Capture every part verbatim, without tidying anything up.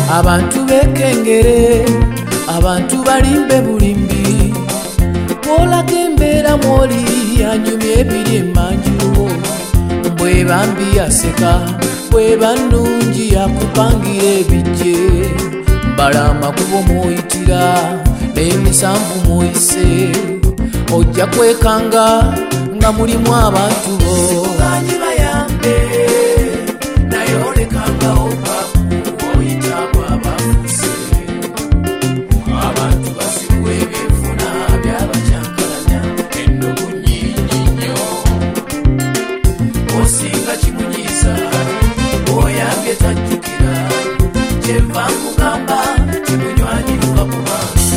abantu bekengere abantu balimbe bulimbi olaga embeera mwoli anyumya ebiri emanju bweba mbi yaseka bweba nnungi yakupangira ebijje mbala amakubo muyitira n'emisanvu muyise ojja kwekanga nga mulimu abantu bo banyi bayambe naye olekanga obwaku oyita bwabafuse abantu basibu ebyefuna byabakyankalanya ennugu nnyingi nnyo osinga kimunyiisa oyambye tajjukira kyenva nkugamba kimunywanyiruka ku bantu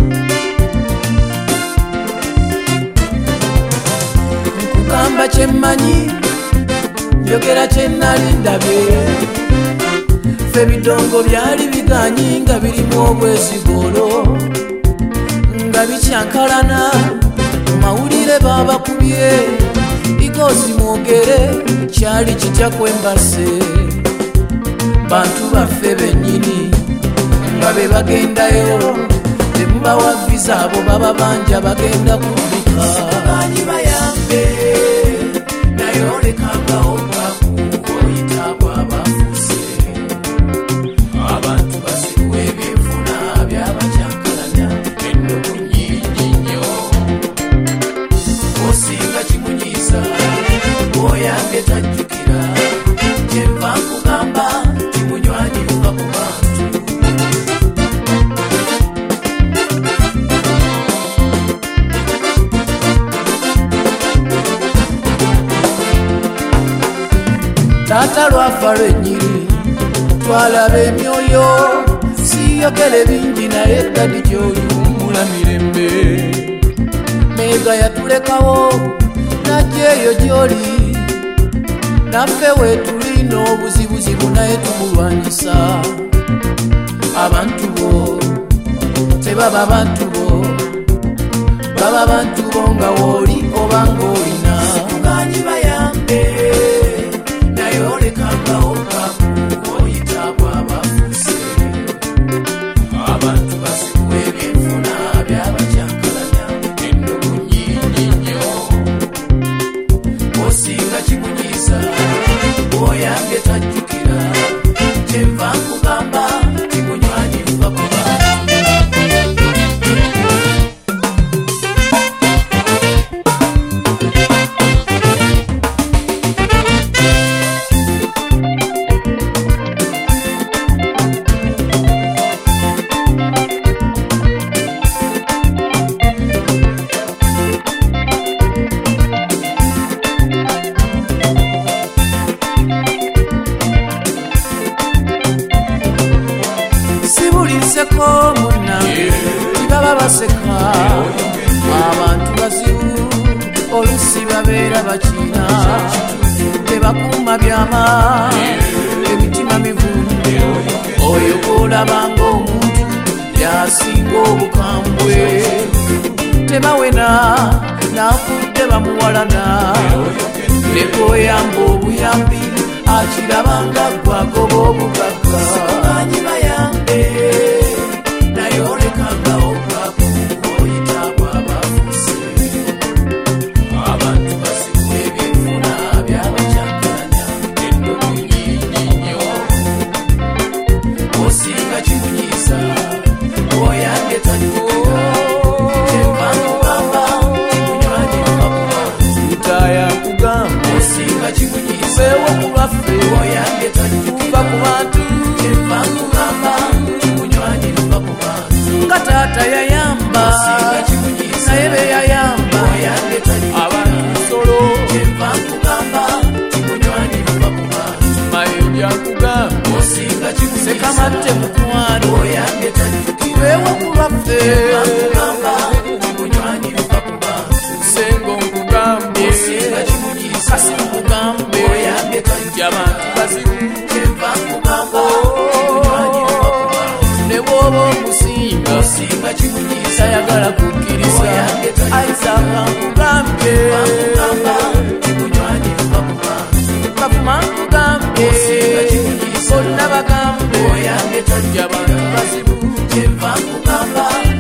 nkugamba kyemmanyi njogera kyenali ndabye ffe bidongo byali biganyi nga birimu obwezigolo nga bikyankalana mawulire babakubye igozi mwogere kyali kitya kwembase bantu baffe bennyini nga be bagendayo temubawa viza abo baba banja bagenda kubbika banyi bayambe naye olekanga obwaku oyita bwabafuse abantu basibu ebyefuna byabakyankalanya ennugu nnyingi nnyo osinga kimunyiisa oyambye tajjukira kyenva nkugamba kimunywanyiruka ku bantu taata lwafa lwennyini twalaba emyoyo siyogere bingi naye ddadi gy'oyummula mirembe meega yatulekawo najja eyo gy'oli naffe weetulina obuzibuzibu naye tumulwanyisa abantu bo tebaba bantu bo baba bantu bo nga wooli oba ng'olina sikuganyi bayambe naye olekanga obwaku oyita bwabafuse abantu basibu ebyenfuna byabakyankalanya ennugu nnyingi nnyo osinga kimunyiisa oyambye tajjukira kyenva nkugamba kimunywanyiruka ku bantu sibulinseko munnange tibaba baseka abantu bazibu olusi babeera bakiina tebakuuma byama emitima mivunde oyo golabanga omuntu yasinga obukambwe tebawena nafudde bamuwalana nekoyamba obuyambi akirabanga gwagoba obugagga banyi bayambe naye olekanga obwaku oyita bwabafuse abantu basibu ebyefuna byabakyankalanya ennugu nnyingi nnyo osinga kimunyiisa oyambye tajjukira kyenva nkugamba kimunywanyiruka ku bantu taya nkugamba osinga kimunyiisa ewo kulwaffe oyambye tajjukira ku bantu kyenva nkugamba kimunywanyiruka ku bantu nga taata yayamba naye be yayamba oyambye tajjukira abantu solo kyenva nkugamba kimunywanyiruka ku bantu mayinja nkugamba osinga kimuseka matte mukwano oyambye tajjukira ewo kulwaffe nkugamba kimunywanyiruka ku bantu sengo nkugambe osinga kimunyiisa kasi nkugambe oyambye tajjukira abantu bazibu kyenva nkugamba kimunywanyiruka ku bantu ne bw'oba omusinga osinga kimunyiisa tayagala kukkiriza ayisanga nkugambye kimunywanyiruka ku bantu kafuma nkugambye osinga kimunyiisa bonna bagambe oyange tojja bantu bazibu kyenva nkugamba